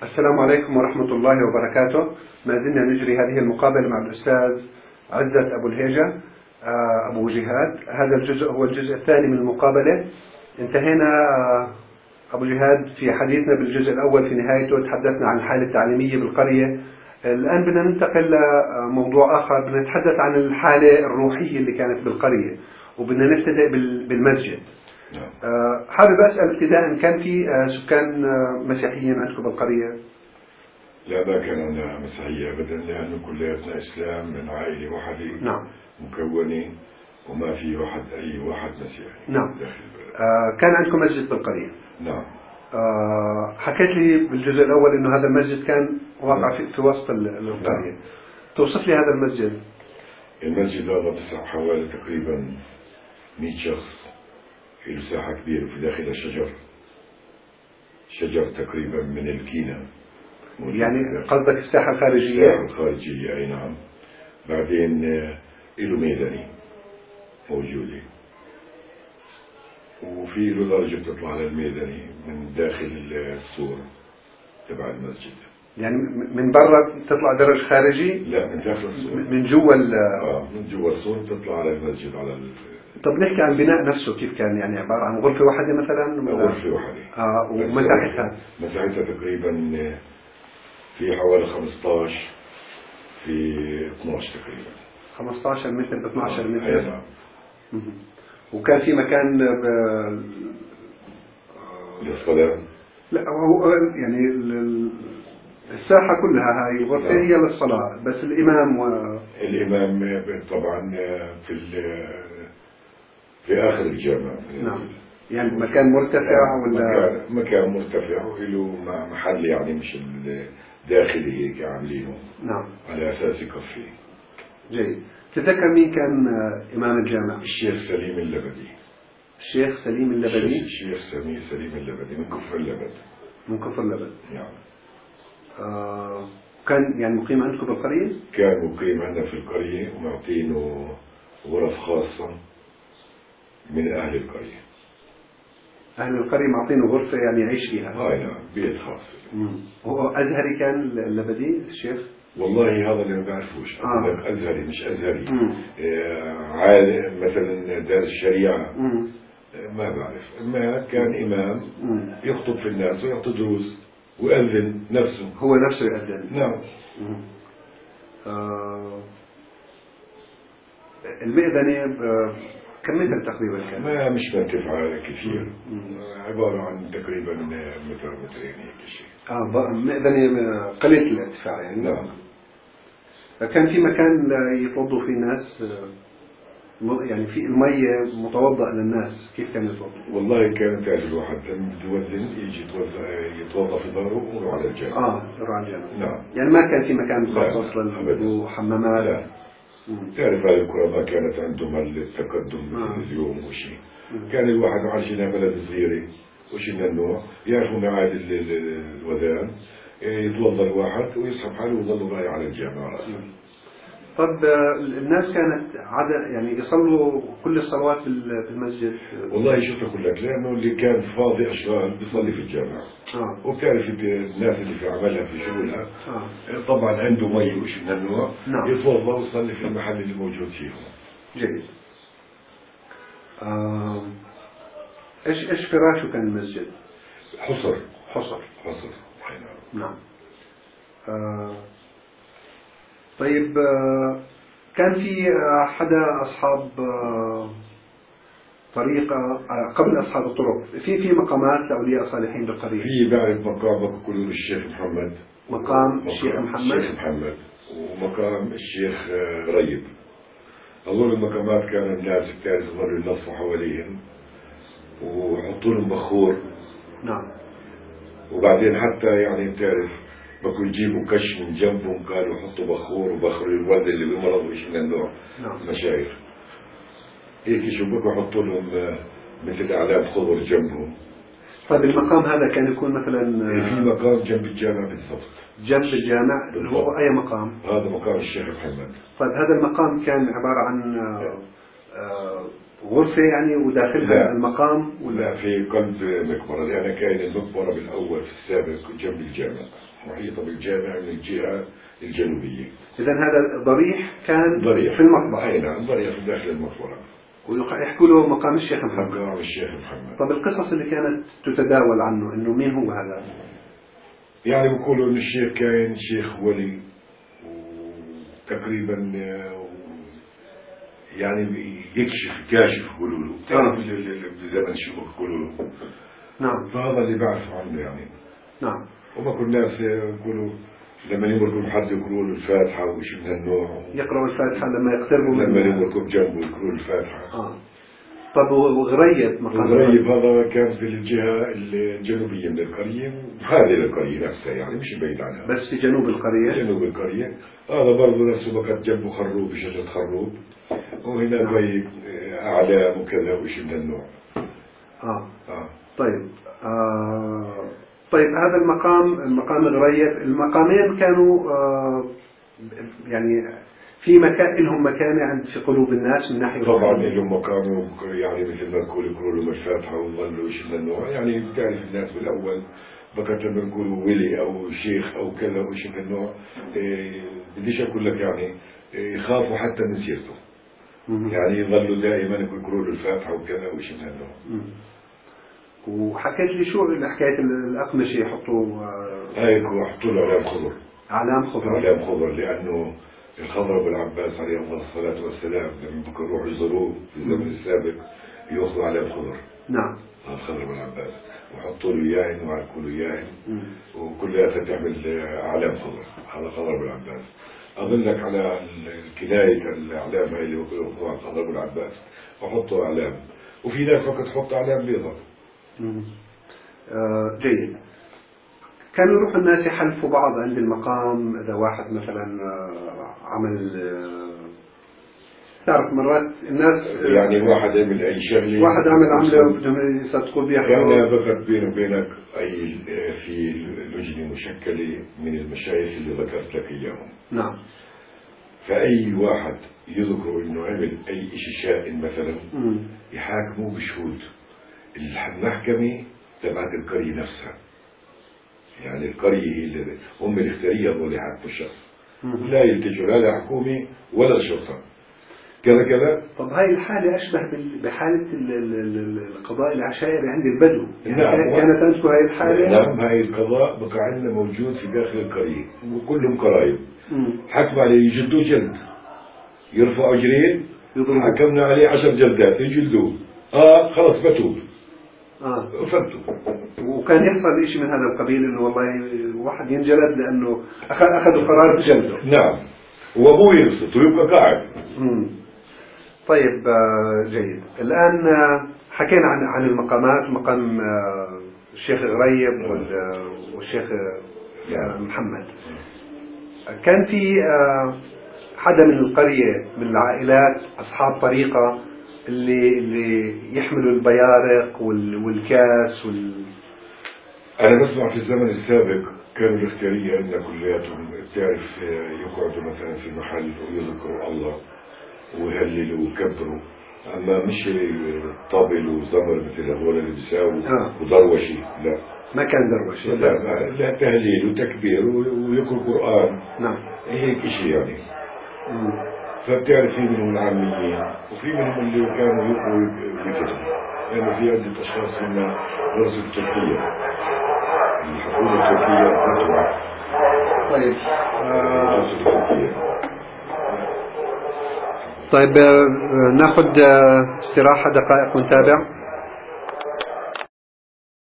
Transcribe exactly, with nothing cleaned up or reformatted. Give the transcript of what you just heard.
السلام عليكم ورحمة الله وبركاته. ما زلنا نجري هذه المقابلة مع الأستاذ عزت أبو الهيجة أبو جهاد. هذا الجزء هو الجزء الثاني من المقابلة. انتهينا أبو جهاد في حديثنا بالجزء الأول، في نهايته تحدثنا عن الحالة التعليمية بالقرية. الآن بدنا ننتقل لموضوع آخر، بدنا نتحدث عن الحالة الروحية اللي كانت بالقرية، وبدنا نبتدئ بالمسجد. أه حابب أسأل ابتداء، كان في سكان مسيحيين عندكم بالقرية؟ لا، ما كان عندنا مسيحية أبدا، لأنه كلياتنا إسلام من عائلة واحدة. نعم. مكونة، وما في واحد أي واحد مسيحي. نعم. أه كان عندكم مسجد بالقرية؟ نعم. أه حكيت لي بالجزء الأول إنه هذا المسجد كان واقع في, في وسط القرية. نعم. توصف لي هذا المسجد. المسجد هذا بيسع حوالي تقريبا مئة شخص، له ساحة كبيرة في داخلها شجر شجر تقريبا من الكينة. يعني قصدك الساحة الخارجية؟ الساحة الخارجية، أي نعم. بعدين له ميداني موجودة، وفي له درجة بتطلع على الميداني من داخل السور تبع المسجد. يعني من برا تطلع درج خارجي؟ لا، من داخل السور، من جوا ال اه من جوا السور بتطلع على المسجد على ال... طب نحكي عن البناء نفسه، كيف كان؟ يعني عبارة عن غرفة واحدة مثلا؟ غرفة واحدة. اه ومساحتها؟ مساحتها تقريبا في حوالي خمسة عشر في اثني عشر تقريبا. خمسة عشر متر ب اثني عشر متر. اي نعم. وكان في مكان ب... للصلاة؟ لا، هو يعني الساحة كلها هاي الغرفة هي للصلاة، بس الإمام و... الإمام طبعا في في آخر الجامع. نعم. يعني مكان مرتفع ولا؟ مكان, مكان مرتفع وله محل، يعني مش الداخلي هيك عاملينه. نعم. على أساس يكفي. جيد. تتذكر مين كان إمام الجامع؟ الشيخ سليم اللبدي. الشيخ سليم اللبدي؟ الشيخ سمي سليم اللبدي من كفر اللبد. من كفر اللبد. نعم. آه كان يعني مقيم عندكم بالقرية؟ كان مقيم عندنا في القرية، ومعطينه غرف خاصة من أهل القرية. أهل القرية معطينه غرفة يعني يعيش فيها؟ هاي نعم، بيت خاص. هو أزهري كان اللبدي الشيخ؟ والله هذا اللي ما بعرفوش. آه. أزهري مش أزهري. آه عالم مثلا دارس الشريعة. مم. ما بعرف. ما كان إمام مم. يخطب في الناس ويعطي دروس ويأذن نفسه. هو نفسه يأذن؟ نعم. آه المئذنة كم متر تقريبا كان؟ ما مش مرتفعة كثير. عبارة عن تقريبا متر مترين هيك شيء. اه مئذنة قليلة الارتفاع يعني. نعم. كان في مكان يتوضوا فيه الناس، يعني في المية متوضأ للناس، كيف كان يتوضأ؟ والله كان تعرف الواحد لما يتوزن يجي يتوضأ في ظهره ويروح على الجامع. اه يروح على الجامع. نعم. يعني ما كان في مكان مخصص للوضوء وحمامات؟ لا. تعرف هذه الكرة ما كانت عندهم التقدم مثل اليوم وشيء. كان الواحد عايشين بلد صغيرة وشي من النوع، يعرفوا ميعاد الوذان، يتوضأ الواحد ويسحب حاله ويظلوا رايح على الجامع رأسا. طب الناس كانت عادة يعني يصلوا كل الصلوات في المسجد؟ والله شوف أقول لك، لأنه اللي كان فاضي أشغال بيصلي في الجامع. آه. وبتعرف الناس اللي في عملها في شغلها. آه. طبعا عنده مي وشي من النوع. نعم. يتوضأ ويصلي في المحل اللي موجود فيه. جيد. آه. ايش ايش فراشه كان المسجد؟ حصر. حصر. حصر. نعم. آه. طيب آه كان في حدا أصحاب آه طريقة آه قبل أصحاب الطرق، في في مقامات لأولياء صالحين بالقرية؟ في بعرف مقام بقولوا الشيخ محمد. مقام الشيخ محمد. الشيخ محمد ومقام الشيخ غريب. هذول المقامات كان الناس بتعرف يظلوا يلفوا حواليهم ويحطوا لهم بخور. نعم. وبعدين حتى يعني بتعرف بكون يجيبوا كش من جنبهم، قالوا يحطوا بخور وبخور الولد اللي بمرض وشي من النوع. نعم. مشايخ هيك شو بكوا يحطوا لهم مثل اعلام خضر جنبهم. طيب المقام هذا كان يكون مثلا في مقام جنب الجامع بالضبط. جنب الجامع اللي هو أي مقام؟ هذا مقام الشيخ محمد. طيب هذا المقام كان عبارة عن غرفة يعني وداخلها لا. المقام ولا في قلب مقبرة، لأن كان المقبرة بالأول في السابق جنب الجامع، محيطة بالجامع من الجهة الجنوبية. إذا هذا ضريح كان ضريح في المقبرة. أي نعم، ضريح في داخل المقبرة، ويحكوا له مقام الشيخ محمد. مقام الشيخ محمد. طب القصص اللي كانت تتداول عنه إنه مين هو هذا؟ يعني بيقولوا إن الشيخ كان شيخ ولي، وتقريبا يعني يكشف كاشف يقولوا له، تعرف بزمن شيوخ يقولوا له. نعم. فهذا اللي بعرفه عنه يعني. نعم. وما كل الناس يقولوا لما يمركم حد يقولوا له الفاتحة وشيء من هالنوع، يقرأوا الفاتحة لما يقتربوا لما يمركم جنبه يقولوا الفاتحة. آه. طب وغريب مقام غريب هذا كان في الجهة الجنوبية من القرية، هذه القرية نفسها يعني مش بعيد عنها، بس في جنوب القرية. جنوب القرية. هذا برضه نفسه بقت جنبه خروب، شجرة خروب، وهنا نعم. بي أعلام وكذا وشيء من النوع. آه. آه. طيب آه. طيب هذا المقام المقام الغريب، المقامين كانوا آه يعني في مكان لهم مكانة عند في قلوب الناس من ناحية طبعا لهم مقام، يعني مثل ما نقول يقولوا لهم الفاتحة وظلوا شيء من النوع. يعني بتعرف الناس بالأول بقت لما نقولوا ولي أو شيخ أو كذا وشيء من النوع، إيه بديش أقول لك يعني إيه يخافوا حتى من سيرته، يعني يظلوا دائما يقولوا له الفاتحة وكذا وشيء من النوع. وحكيت لي شو حكاية الأقمشة يحطوا هيك وحطوا له علام خضر. علام خضر. علام خضر لأنه الخضر بالعباس عليه الصلاة والسلام لما بكون يروحوا يزوروه في الزمن السابق يأخذوا علام خضر. نعم. الخضر بالعباس وحطوا له إياهن وعرفوا له إياهن، وكلها تعمل علام خضر. هذا خضر بالعباس. أظنك على الكناية الأعلام هاي اللي يأخذوا على الخضر بالعباس وحطوا أعلام، وفي ناس وقت تحط أعلام بيضاء. آه جيد. كانوا يروح الناس يحلفوا بعض عند المقام إذا واحد مثلا عمل، تعرف مرات الناس يعني واحد عمل أي شغلة، واحد عمل عملة بدهم يصدقوا بيها، كان بقت بينه وبينك أي في لجنة مشكلة من المشايخ اللي ذكرت لك إياهم. نعم. فأي واحد يذكروا إنه عمل أي شيء شائن مثلا مم. يحاكموه بشهود المحكمة تبعت القرية نفسها، يعني القرية هي اللي هم اللي اختاريها هذول يحاكموا الشخص، لا يلتجوا لا لحكومة ولا الشرطة كذا كذا. طب هاي الحالة أشبه بحالة القضاء العشائري عند البدو، يعني نعم. كانت عندكم هاي الحالة؟ نعم. هاي القضاء بقى عندنا موجود في داخل القرية وكلهم قرايب، حكم عليه يجلدوه جلد، يرفعوا جرين حكمنا عليه عشر جلدات يجلدوه، اه خلص بتوب. اه فتوا. وكان يحصل شيء من هذا القبيل انه والله واحد ينجلد لانه اخذ اخذوا قرار بجلده. نعم. وابوه ينصت ويبقى قاعد. امم طيب جيد. الان حكينا عن عن المقامات، مقام الشيخ غريب والشيخ محمد. كان في حدا من القرية من العائلات اصحاب طريقة اللي اللي يحملوا البيارق والكاس وال أنا بسمع في الزمن السابق كانوا الاختيارية عندنا كلياتهم تعرف يقعدوا مثلا في محل ويذكروا الله ويهللوا ويكبروا، أما مش طبل وزمر مثل هذول اللي بيساووا آه. ودروشي، لا ما كان دروشي، لا, لا, لا تهليل وتكبير ويقرأ قرآن. نعم. هيك شيء يعني. مم. فبتعرف في منهم العاميين وفي منهم اللي كانوا يقروا ويكتبوا، لأنه يعني في عدة أشخاص هنا درسوا التركية، الحكومة التركية تتوع. طيب آه طيب آه ناخذ استراحة دقائق ونتابع.